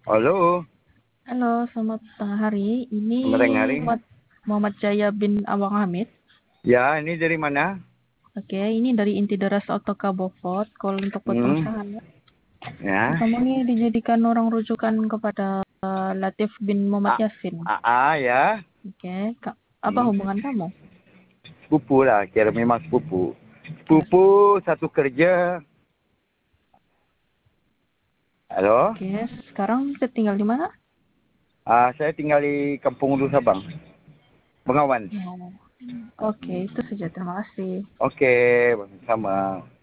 Halo, Halo, selamat tengah hari. Ini selamat tengah hari. Muhammad Jaya bin Awang Hamid. Ya, ini dari mana? Oke, ini dari Inti Deras Otoka Bofot, call untuk potong Hmm, saham. ya. Kamu ini dijadikan orang rujukan kepada Latif bin Muhammad A, Yasin. ya. Oke, apa Hmm, hubungan kamu? sepupu lah, kira memang sepupu. Oke, Sepupu satu kerja. Halo, oke. Sekarang kita tinggal di mana? saya tinggal di Kampung Ulu Sabang, Bengawan. Oh, oke, itu saja. Terima kasih. Oke, sama.